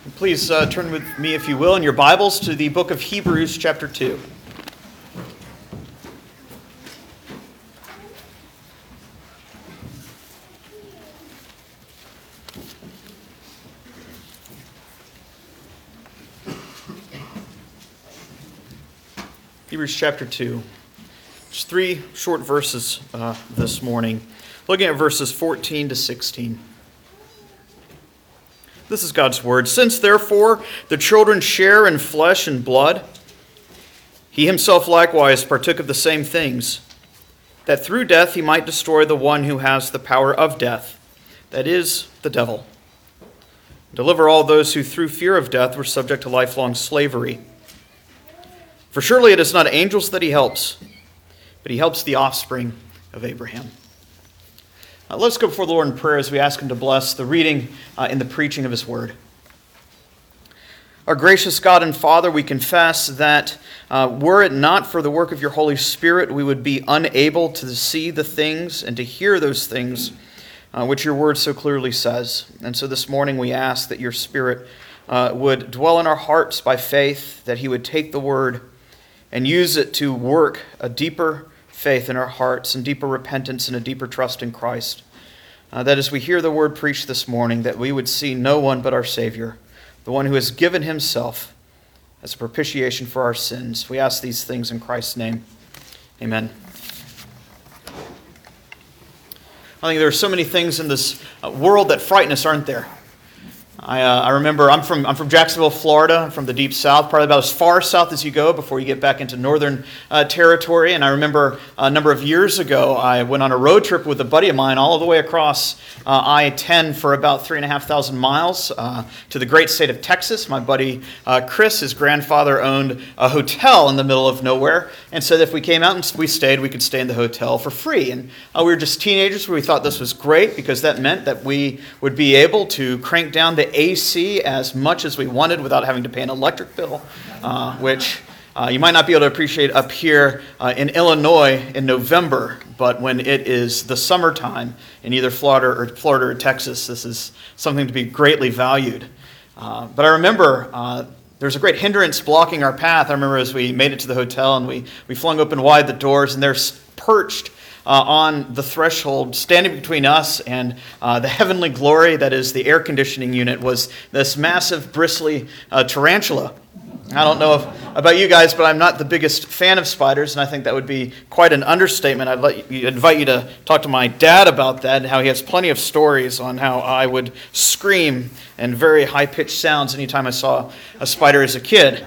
Please turn with me, if you will, in your Bibles to the book of Hebrews, chapter 2. Hebrews chapter 2. Just three short verses this morning, looking at verses 14 to 16. This is God's word. Since therefore the children share in flesh and blood, he himself likewise partook of the same things, that through death he might destroy the one who has the power of death, that is, the devil, and deliver all those who through fear of death were subject to lifelong slavery. For surely it is not angels that he helps, but he helps the offspring of Abraham. Let's go before the Lord in prayer as we ask him to bless the reading and the preaching of his word. Our gracious God and Father, we confess that were it not for the work of your Holy Spirit, we would be unable to see the things and to hear those things which your word so clearly says. And so this morning we ask that your Spirit would dwell in our hearts by faith, that he would take the word and use it to work a deeper faith in our hearts and deeper repentance and a deeper trust in Christ. That as we hear the word preached this morning, that we would see no one but our Savior, the one who has given himself as a propitiation for our sins. We ask these things in Christ's name. Amen. I think there are so many things in this world that frighten us, aren't there? I remember I'm from Jacksonville, Florida. I'm from the deep south, probably about as far south as you go before you get back into northern territory. And I remember a number of years ago, I went on a road trip with a buddy of mine all the way across I-10 for about 3,500 miles to the great state of Texas. My buddy Chris, his grandfather owned a hotel in the middle of nowhere, and so if we came out and we stayed, we could stay in the hotel for free. And we were just teenagers. We thought this was great because that meant that we would be able to crank down the AC as much as we wanted without having to pay an electric bill, which you might not be able to appreciate up here in Illinois in November, but when it is the summertime in either Florida or Texas, this is something to be greatly valued. But I remember there's a great hindrance blocking our path. I remember as we made it to the hotel and we flung open wide the doors, and there's perched on the threshold, standing between us and the heavenly glory that is the air conditioning unit, was this massive, bristly tarantula. I don't know about you guys, but I'm not the biggest fan of spiders, and I think that would be quite an understatement. I'd invite you to talk to my dad about that, and how he has plenty of stories on how I would scream in very high-pitched sounds anytime I saw a spider as a kid.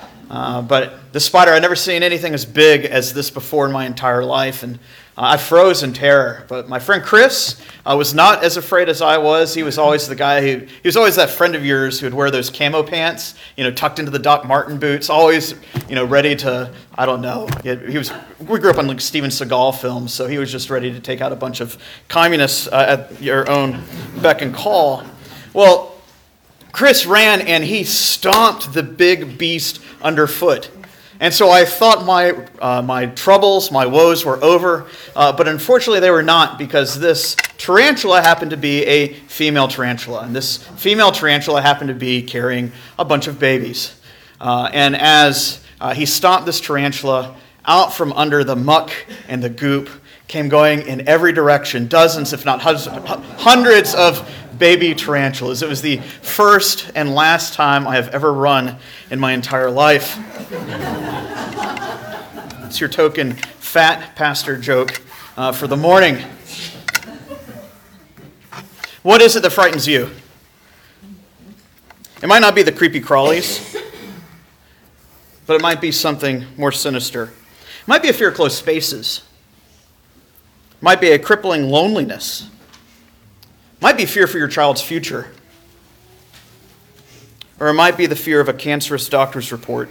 But the spider, I'd never seen anything as big as this before in my entire life, and I froze in terror. But my friend Chris was not as afraid as I was. He was always the guy he was always that friend of yours who would wear those camo pants, tucked into the Doc Marten boots, always, ready to, I don't know. We grew up on like Steven Seagal films, so he was just ready to take out a bunch of communists at your own beck and call. Well, Chris ran and he stomped the big beast underfoot. And so I thought my troubles, my woes were over, but unfortunately they were not, because this tarantula happened to be a female tarantula, and this female tarantula happened to be carrying a bunch of babies. And as he stomped this tarantula, out from under the muck and the goop came going in every direction, dozens, if not hundreds of baby tarantulas. It was the first and last time I have ever run in my entire life. It's your token fat pastor joke for the morning. What is it that frightens you? It might not be the creepy crawlies, but it might be something more sinister. It might be a fear of closed spaces. It might be a crippling loneliness. It might be fear for your child's future. Or it might be the fear of a cancerous doctor's report.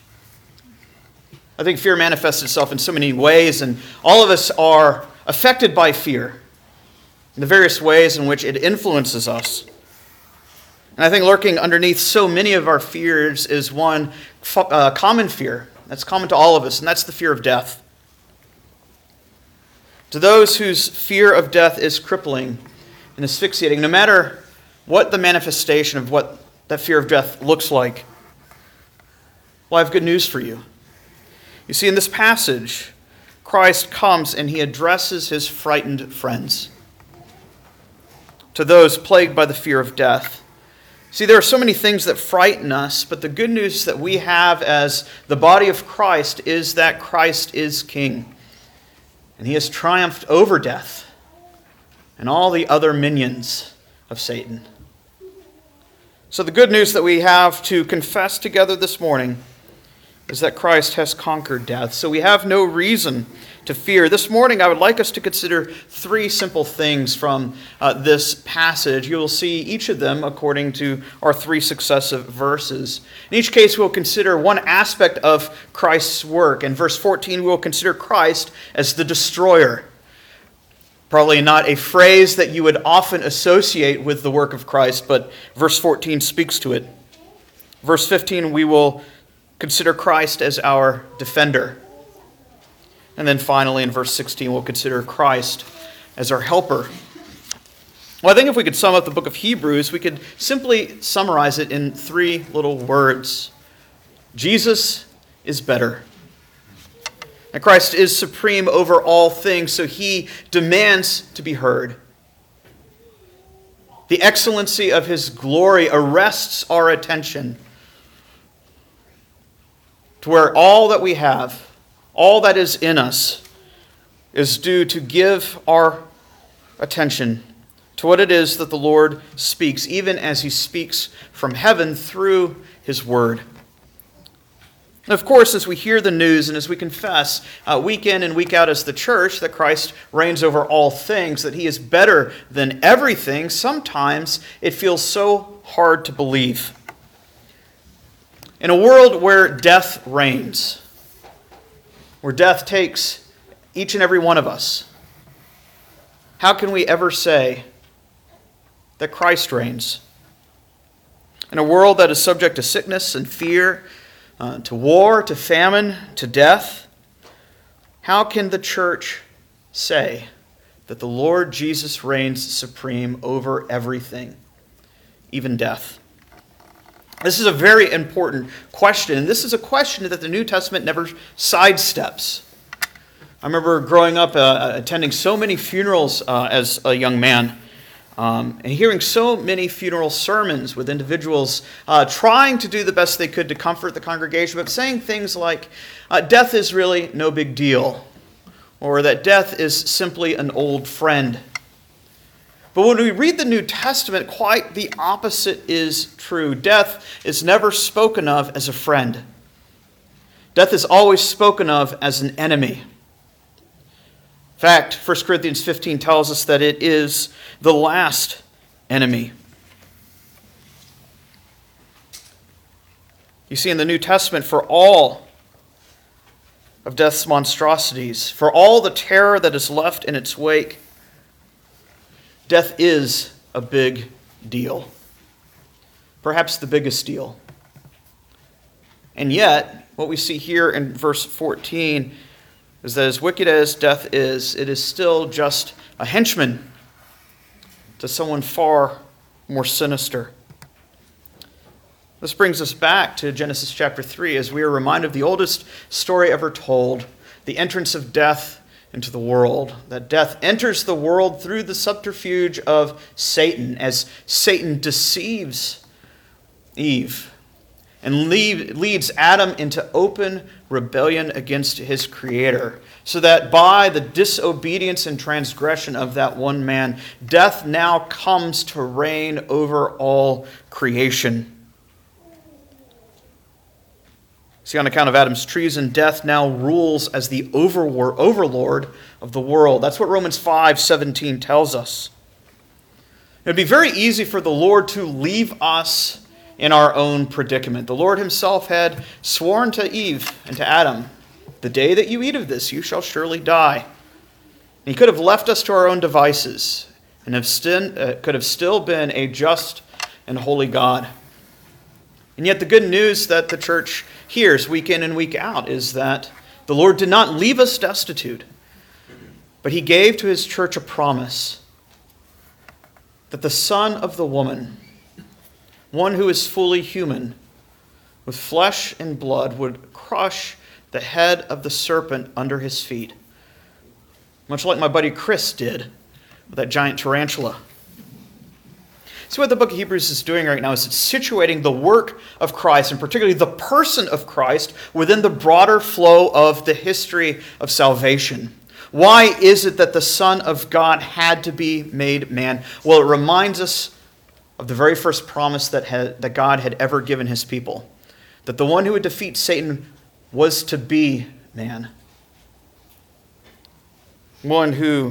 I think fear manifests itself in so many ways, and all of us are affected by fear in the various ways in which it influences us. And I think lurking underneath so many of our fears is one common fear that's common to all of us, and that's the fear of death. To those whose fear of death is crippling and asphyxiating, no matter what the manifestation of what that fear of death looks like? Well, I have good news for you. You see, in this passage, Christ comes and he addresses his frightened friends. To those plagued by the fear of death. See, there are so many things that frighten us, but the good news that we have as the body of Christ is that Christ is King. And he has triumphed over death and all the other minions of Satan. So the good news that we have to confess together this morning is that Christ has conquered death. So we have no reason to fear. This morning I would like us to consider three simple things from this passage. You will see each of them according to our three successive verses. In each case we'll consider one aspect of Christ's work. In verse 14 we'll consider Christ as the destroyer. Probably not a phrase that you would often associate with the work of Christ, but verse 14 speaks to it. Verse 15 we will consider Christ as our defender. And then finally in verse 16 we'll consider Christ as our helper. Well, I think if we could sum up the book of Hebrews, we could simply summarize it in three little words. Jesus is better. And Christ is supreme over all things, so he demands to be heard. The excellency of his glory arrests our attention to where all that we have, all that is in us, is due to give our attention to what it is that the Lord speaks, even as he speaks from heaven through his word. And of course, as we hear the news and as we confess week in and week out as the church that Christ reigns over all things, that he is better than everything, sometimes it feels so hard to believe. In a world where death reigns, where death takes each and every one of us, how can we ever say that Christ reigns? In a world that is subject to sickness and fear, to war, to famine, to death, how can the church say that the Lord Jesus reigns supreme over everything, even death? This is a very important question, and this is a question that the New Testament never sidesteps. I remember growing up attending so many funerals as a young man, and hearing so many funeral sermons with individuals trying to do the best they could to comfort the congregation, but saying things like, death is really no big deal, or that death is simply an old friend. But when we read the New Testament, quite the opposite is true. Death is never spoken of as a friend. Death is always spoken of as an enemy. In fact, 1 Corinthians 15 tells us that it is the last enemy. You see, in the New Testament, for all of death's monstrosities, for all the terror that is left in its wake, death is a big deal. Perhaps the biggest deal. And yet, what we see here in verse 14 is that as wicked as death is, it is still just a henchman to someone far more sinister. This brings us back to Genesis chapter 3 as we are reminded of the oldest story ever told, the entrance of death into the world. That death enters the world through the subterfuge of Satan as Satan deceives Eve and leads Adam into open rebellion against his Creator, so that by the disobedience and transgression of that one man, death now comes to reign over all creation. See, on account of Adam's treason, death now rules as the overlord of the world. That's what Romans 5:17 tells us. It would be very easy for the Lord to leave us in our own predicament. The Lord himself had sworn to Eve and to Adam, "The day that you eat of this, you shall surely die." And he could have left us to our own devices and could have still been a just and holy God. And yet the good news that the church hears week in and week out is that the Lord did not leave us destitute, but he gave to his church a promise that the Son of the woman one who is fully human, with flesh and blood, would crush the head of the serpent under his feet, much like my buddy Chris did with that giant tarantula. See, what the book of Hebrews is doing right now is it's situating the work of Christ, and particularly the person of Christ, within the broader flow of the history of salvation. Why is it that the Son of God had to be made man? Well, it reminds us of the very first promise that God had ever given his people, that the one who would defeat Satan was to be man. One who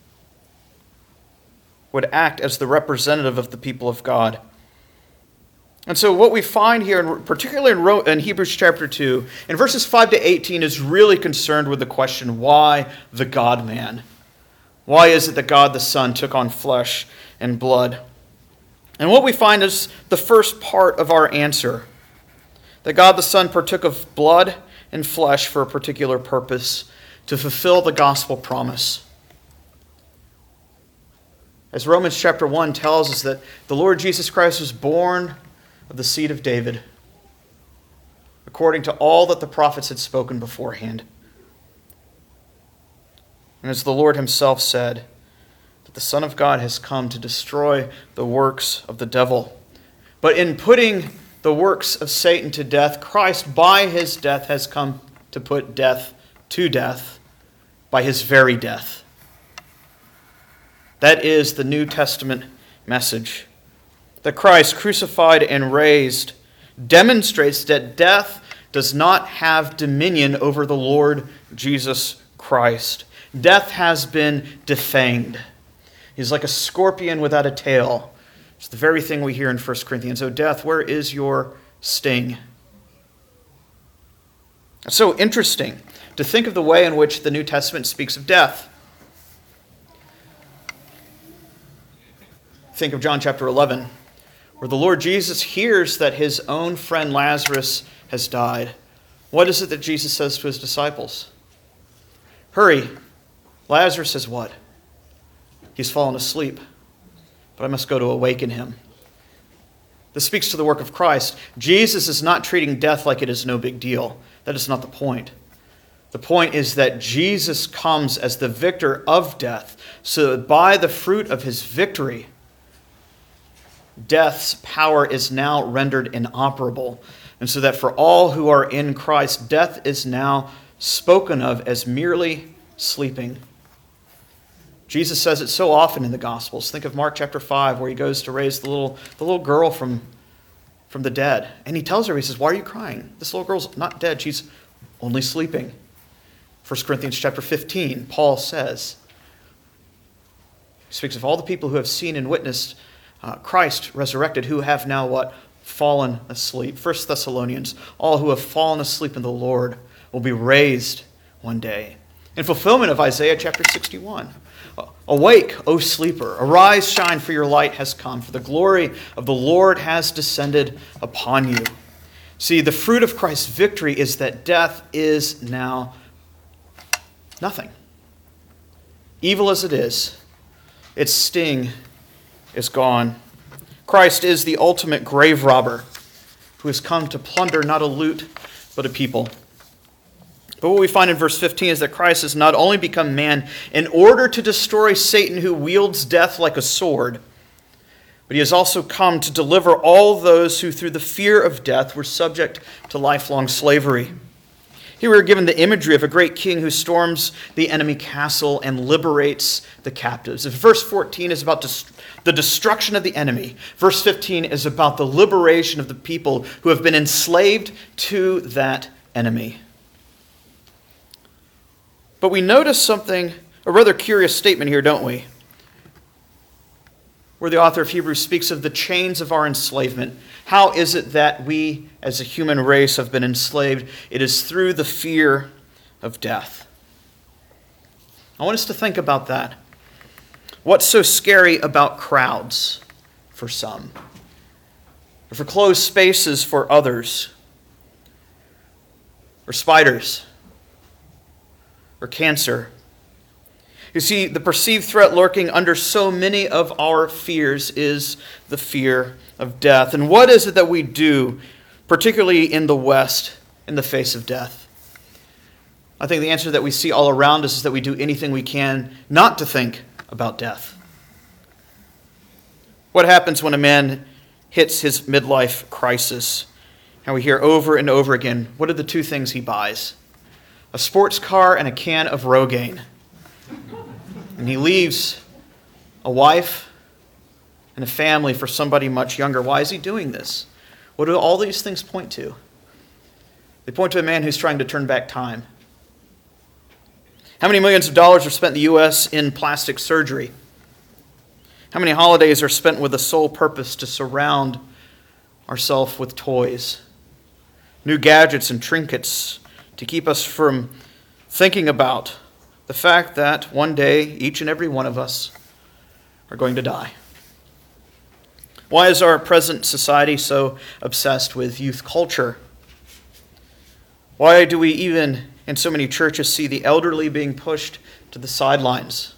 would act as the representative of the people of God. And so what we find here, particularly in Hebrews chapter 2, in verses 5 to 18, is really concerned with the question, why the God-man? Why is it that God the Son took on flesh and blood? And what we find is the first part of our answer, that God the Son partook of blood and flesh for a particular purpose, to fulfill the gospel promise. As Romans chapter 1 tells us that the Lord Jesus Christ was born of the seed of David, according to all that the prophets had spoken beforehand. And as the Lord himself said, that the Son of God has come to destroy the works of the devil. But in putting the works of Satan to death, Christ, by his death, has come to put death to death by his very death. That is the New Testament message. That Christ, crucified and raised, demonstrates that death does not have dominion over the Lord Jesus Christ. Death has been defanged. He's like a scorpion without a tail. It's the very thing we hear in 1 Corinthians. "O death, where is your sting?" It's so interesting to think of the way in which the New Testament speaks of death. Think of John chapter 11, where the Lord Jesus hears that his own friend Lazarus has died. What is it that Jesus says to his disciples? "Hurry, Lazarus is what? He's fallen asleep, but I must go to awaken him." This speaks to the work of Christ. Jesus is not treating death like it is no big deal. That is not the point. The point is that Jesus comes as the victor of death, so that by the fruit of his victory, death's power is now rendered inoperable. And so that for all who are in Christ, death is now spoken of as merely sleeping. Jesus says it so often in the Gospels. Think of Mark chapter 5, where he goes to raise the little girl from the dead. And he tells her, he says, "Why are you crying? This little girl's not dead. She's only sleeping." 1 Corinthians chapter 15, Paul says, he speaks of all the people who have seen and witnessed Christ resurrected, who have now what? Fallen asleep. 1 Thessalonians, all who have fallen asleep in the Lord will be raised one day. In fulfillment of Isaiah chapter 61, "Awake, O sleeper, arise, shine, for your light has come, for the glory of the Lord has descended upon you." See, the fruit of Christ's victory is that death is now nothing. Evil as it is, its sting is gone. Christ is the ultimate grave robber who has come to plunder not a loot, but a people. But what we find in verse 15 is that Christ has not only become man in order to destroy Satan, who wields death like a sword, but he has also come to deliver all those who through the fear of death were subject to lifelong slavery. Here we are given the imagery of a great king who storms the enemy castle and liberates the captives. If verse 14 is about the destruction of the enemy, verse 15 is about the liberation of the people who have been enslaved to that enemy. But we notice something, a rather curious statement here, don't we? Where the author of Hebrews speaks of the chains of our enslavement. How is it that we as a human race have been enslaved? It is through the fear of death. I want us to think about that. What's so scary about crowds for some? Or for closed spaces for others? Or spiders? Or cancer? You see, the perceived threat lurking under so many of our fears is the fear of death. And what is it that we do, particularly in the West, in the face of death? I think the answer that we see all around us is that we do anything we can not to think about death. What happens when a man hits his midlife crisis? And we hear over and over again, what are the two things he buys? A sports car and a can of Rogaine. And he leaves a wife and a family for somebody much younger. Why is he doing this? What do all these things point to? They point to a man who's trying to turn back time. How many millions of dollars are spent in the U.S. in plastic surgery? How many holidays are spent with the sole purpose to surround ourselves with toys, new gadgets and trinkets to keep us from thinking about the fact that one day each and every one of us are going to die? Why is our present society so obsessed with youth culture? Why do we even in so many churches see the elderly being pushed to the sidelines?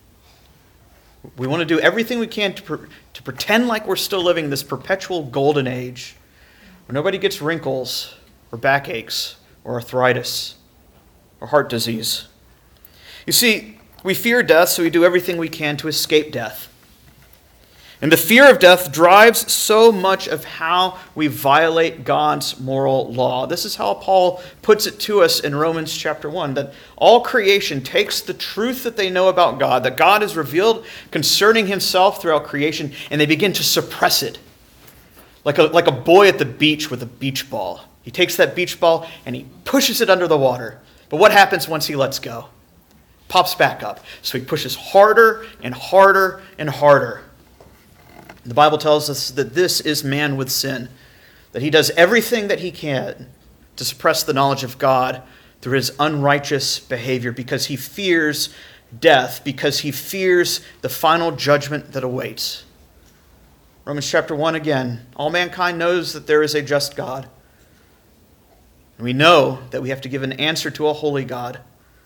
We want to do everything we can to pretend like we're still living this perpetual golden age where nobody gets wrinkles or backaches or arthritis or heart disease. You see, we fear death, so we do everything we can to escape death. And the fear of death drives so much of how we violate God's moral law. This is how Paul puts it to us in Romans chapter 1, that all creation takes the truth that they know about God, that God has revealed concerning himself throughout creation, and they begin to suppress it. Like a boy at the beach with a beach ball. He takes that beach ball and he pushes it under the water. But what happens once he lets go? Pops back up. So he pushes harder and harder and harder. The Bible tells us that this is man with sin, that he does everything that he can to suppress the knowledge of God through his unrighteous behavior because he fears death, because he fears the final judgment that awaits. Romans chapter 1 again, all mankind knows that there is a just God. And we know that we have to give an answer to a holy God.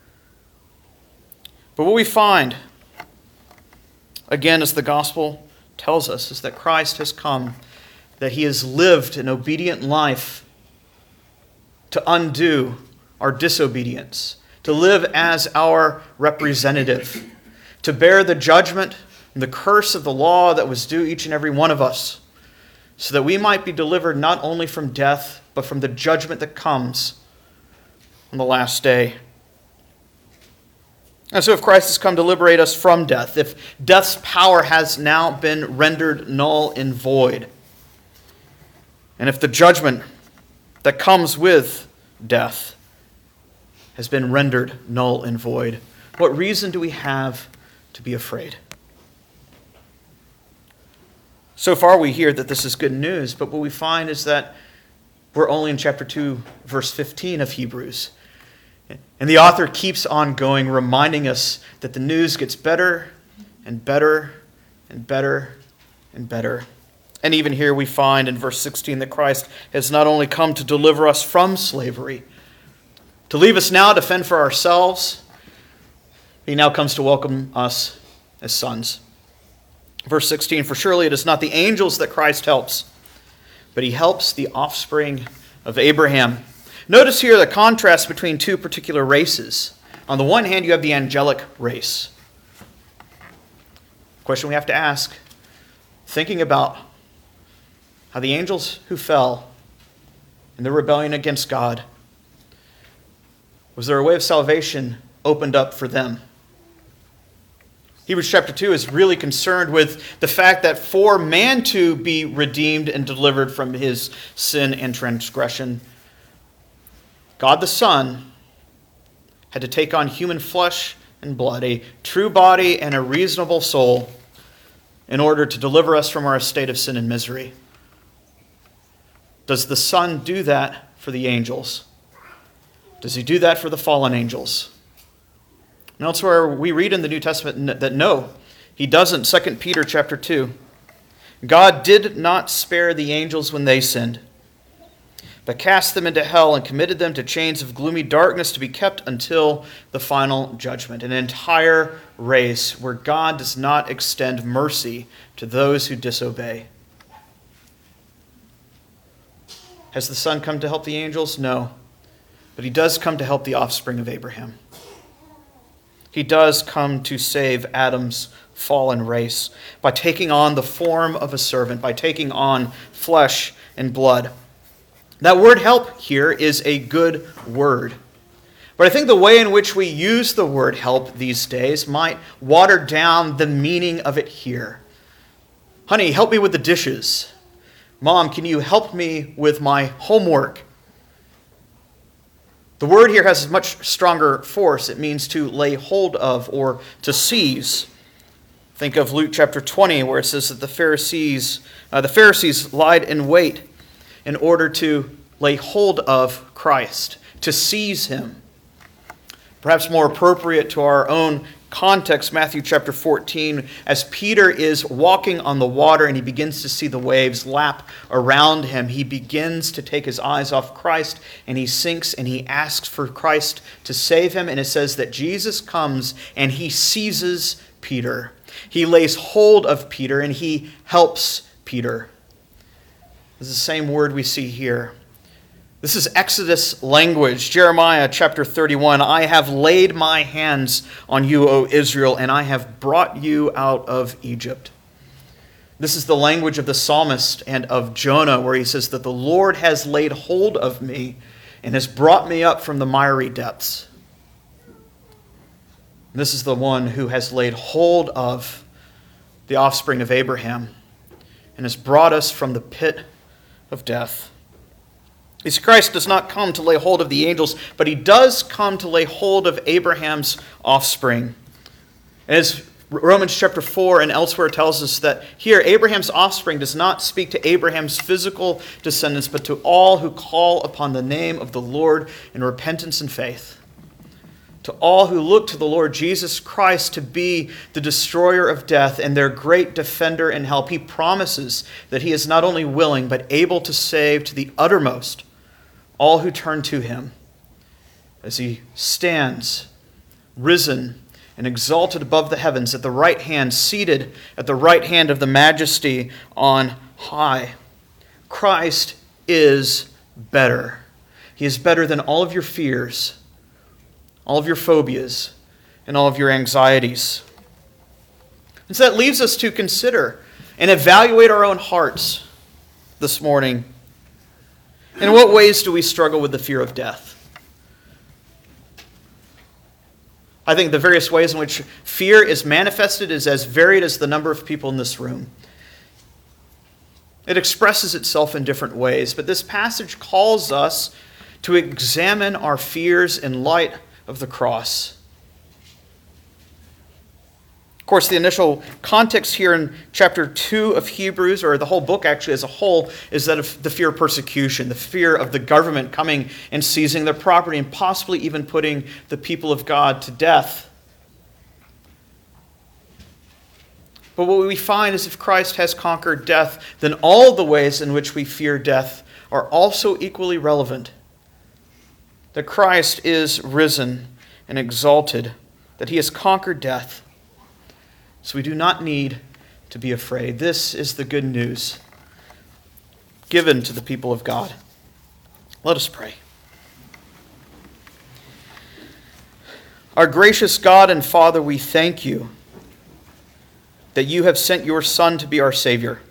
But what we find, again, as the gospel tells us, is that Christ has come, that he has lived an obedient life to undo our disobedience, to live as our representative, to bear the judgment and the curse of the law that was due each and every one of us, so that we might be delivered not only from death, but from the judgment that comes on the last day. And so if Christ has come to liberate us from death, if death's power has now been rendered null and void, and if the judgment that comes with death has been rendered null and void, what reason do we have to be afraid? So far we hear that this is good news, but what we find is that we're only in chapter 2, verse 15 of Hebrews. And the author keeps on going, reminding us that the news gets better and better and better and better. And even here we find in verse 16 that Christ has not only come to deliver us from slavery, to leave us now to fend for ourselves, he now comes to welcome us as sons. Verse 16, for surely it is not the angels that Christ helps, but he helps the offspring of Abraham. Notice here the contrast between two particular races. On the one hand, you have the angelic race. Question we have to ask, thinking about how the angels who fell in their rebellion against God, was there a way of salvation opened up for them? Hebrews chapter 2 is really concerned with the fact that for man to be redeemed and delivered from his sin and transgression, God the Son had to take on human flesh and blood, a true body and a reasonable soul, in order to deliver us from our estate of sin and misery. Does the Son do that for the angels? Does he do that for the fallen angels? And elsewhere we read in the New Testament that no, he doesn't. 2 Peter chapter 2. God did not spare the angels when they sinned, but cast them into hell and committed them to chains of gloomy darkness to be kept until the final judgment. An entire race where God does not extend mercy to those who disobey. Has the Son come to help the angels? No. But he does come to help the offspring of Abraham. He does come to save Adam's fallen race by taking on the form of a servant, by taking on flesh and blood. That word help here is a good word. But I think the way in which we use the word help these days might water down the meaning of it here. Honey, help me with the dishes. Mom, can you help me with my homework? The word here has a much stronger force. It means to lay hold of or to seize. Think of Luke chapter 20, where it says that the Pharisees lied in wait in order to lay hold of Christ, to seize him. Perhaps more appropriate to our own context, Matthew chapter 14, as Peter is walking on the water and he begins to see the waves lap around him, he begins to take his eyes off Christ and he sinks and he asks for Christ to save him. And it says that Jesus comes and he seizes Peter. He lays hold of Peter and he helps Peter. This is the same word we see here. This is Exodus language. Jeremiah chapter 31, I have laid my hands on you, O Israel, and I have brought you out of Egypt. This is the language of the psalmist and of Jonah, where he says that the Lord has laid hold of me and has brought me up from the miry depths. This is the one who has laid hold of the offspring of Abraham and has brought us from the pit of death. Jesus Christ does not come to lay hold of the angels, but he does come to lay hold of Abraham's offspring. As Romans chapter 4 and elsewhere tells us that here Abraham's offspring does not speak to Abraham's physical descendants, but to all who call upon the name of the Lord in repentance and faith. To all who look to the Lord Jesus Christ to be the destroyer of death and their great defender and help. He promises that he is not only willing, but able to save to the uttermost all who turn to him, as he stands, risen and exalted above the heavens at the right hand, seated at the right hand of the majesty on high. Christ is better. He is better than all of your fears, all of your phobias, and all of your anxieties. And so that leaves us to consider and evaluate our own hearts this morning. In what ways do we struggle with the fear of death? I think the various ways in which fear is manifested is as varied as the number of people in this room. It expresses itself in different ways, but this passage calls us to examine our fears in light of the cross. Of course, the initial context here in chapter 2 of Hebrews, or the whole book actually as a whole, is that of the fear of persecution, the fear of the government coming and seizing their property and possibly even putting the people of God to death. But what we find is if Christ has conquered death, then all the ways in which we fear death are also equally relevant. That Christ is risen and exalted, that he has conquered death. So we do not need to be afraid. This is the good news given to the people of God. Let us pray. Our gracious God and Father, we thank you that you have sent your Son to be our Savior.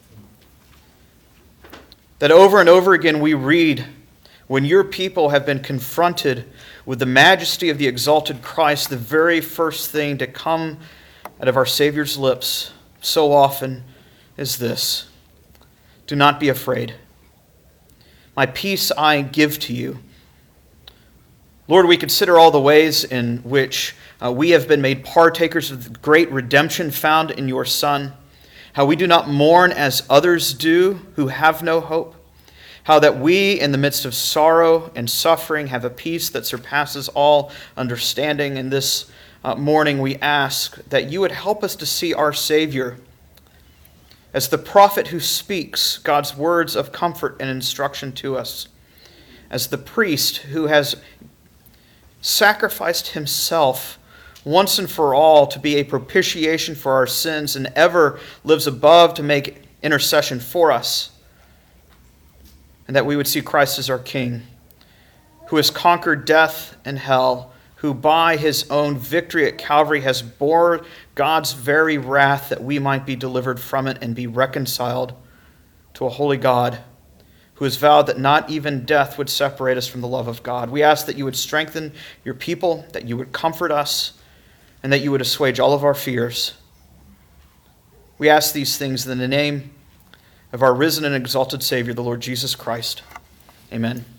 That over and over again we read, when your people have been confronted with the majesty of the exalted Christ, the very first thing to come out of our Savior's lips so often is this: do not be afraid. My peace I give to you. Lord, we consider all the ways in which we have been made partakers of the great redemption found in your Son, how we do not mourn as others do who have no hope, how that we, in the midst of sorrow and suffering, have a peace that surpasses all understanding. In this morning, we ask that you would help us to see our Savior as the prophet who speaks God's words of comfort and instruction to us, as the priest who has sacrificed himself once and for all to be a propitiation for our sins and ever lives above to make intercession for us. and that we would see Christ as our King, who has conquered death and hell, who by his own victory at Calvary has bore God's very wrath that we might be delivered from it and be reconciled to a holy God, who has vowed that not even death would separate us from the love of God. We ask that you would strengthen your people, that you would comfort us, and that you would assuage all of our fears. We ask these things in the name of our risen and exalted Savior, the Lord Jesus Christ. Amen.